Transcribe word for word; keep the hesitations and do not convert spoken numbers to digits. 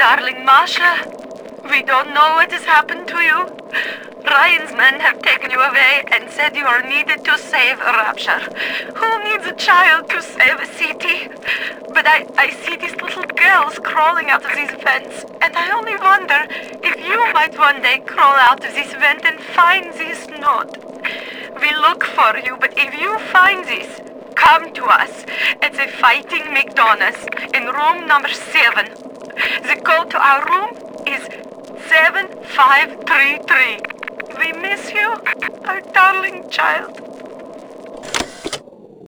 darling Masha, we don't know what has happened to you. Ryan's men have taken you away and said you are needed to save Rapture. Who needs a child to save a city? But I, I see these little girls crawling out of these vents, and I only wonder if you might one day crawl out of this vent and find this note. We look for you, but if you find this, come to us. It's a Fighting McDonald's in room number seven. The code to our room is seven five three three. We miss you, our darling child.